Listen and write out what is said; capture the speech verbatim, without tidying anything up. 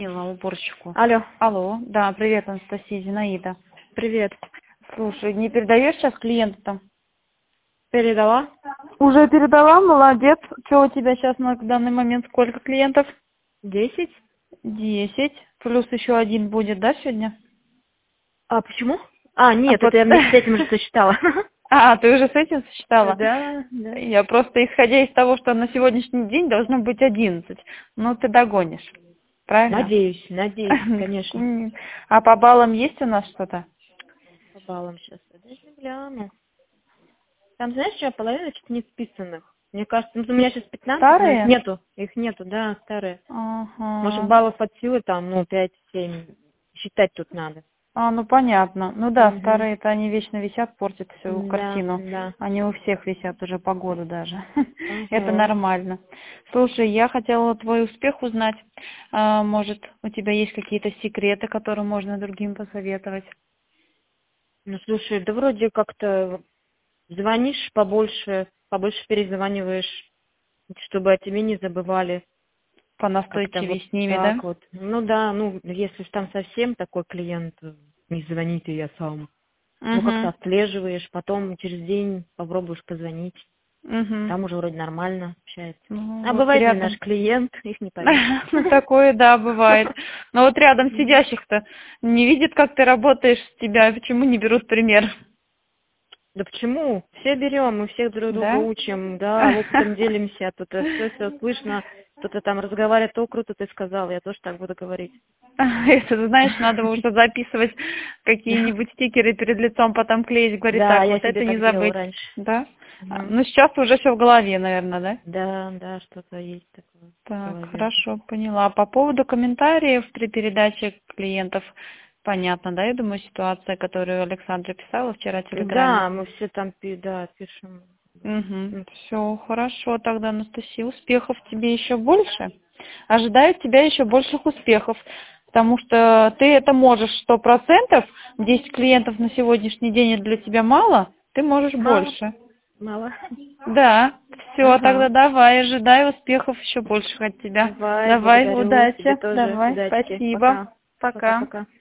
Мила, уборщику. Алло, Алло, да, привет, Анастасия, Зинаида. привет. Слушай, не передаешь сейчас клиенту-то? Передала? Уже передала, молодец. Что у тебя сейчас на данный момент, сколько клиентов? Десять? Десять. Плюс еще один будет, да, сегодня? А почему? А, А, нет, вот... это я вместе с этим уже сосчитала. а, ты уже с этим сосчитала? Да, да. Я просто, исходя из того, что на сегодняшний день должно быть одиннадцать. Ну, ты догонишь, правильно? Надеюсь, надеюсь, конечно. А по баллам есть у нас что-то? По баллам сейчас. Даже гляну. Там, знаешь, что половина что-то не списанных. Мне кажется, ну, у меня сейчас пятнадцать, но их Старые? нету. Их нету, да, старые. Может, Ага. баллов от силы там, ну, пять-семь. Считать тут надо. А, ну понятно. Ну да, Угу. старые-то они вечно висят, портят всю Да, картину. да. Они у всех висят уже по году даже. Это Ага. нормально. Слушай, я хотела твой успех узнать. А, может, у тебя есть какие-то секреты, которые можно другим посоветовать? Ну, слушай, да вроде как-то звонишь побольше, побольше перезваниваешь, чтобы о тебе не забывали. Как-то Понастойчивее вот с ними, да? так вот. Ну да, ну если ж там совсем такой клиент, э, не звоните, я сам. Ну как-то Угу. отслеживаешь, потом через день попробуешь позвонить. Угу. Там уже вроде нормально общается. Ну А вот бывает не наш рядом. клиент, их не поймешь. Ну, такое, да, бывает. Но вот рядом сидящих-то не видят, как ты работаешь, с тебя, почему не берут пример? Да почему? Все берем, мы всех друг друга Да? учим, да, опытом делимся, тут все все слышно, кто-то там разговаривает, о, круто ты сказал, я тоже так буду говорить. Это, ты знаешь, надо уже записывать какие-нибудь стикеры перед лицом, потом клеить, говорить, Да, так, я вот себе это не так делала забыть. раньше. Да? А, Мгм. ну, сейчас уже все в голове, наверное, да? Да, да, что-то есть такое в Так, голове уже. хорошо, поняла. По поводу комментариев при передаче клиентов, понятно, да, я думаю, ситуация, которую Александра писала вчера в Телеграме. Да, мы все там пи- да, пишем. Угу. М. Все, хорошо тогда, Анастасия. Успехов тебе еще больше. Ожидаю от тебя еще больших успехов, потому что ты это можешь сто процентов. десять клиентов на сегодняшний день это для тебя мало, ты можешь Мало, больше. мало. Да, все, тогда Ага. давай, ожидаю успехов еще больших от тебя. Давай, Давай, благодарю. Тебе удачи, тоже давай, удачки. спасибо. Пока. Пока. Пока-пока.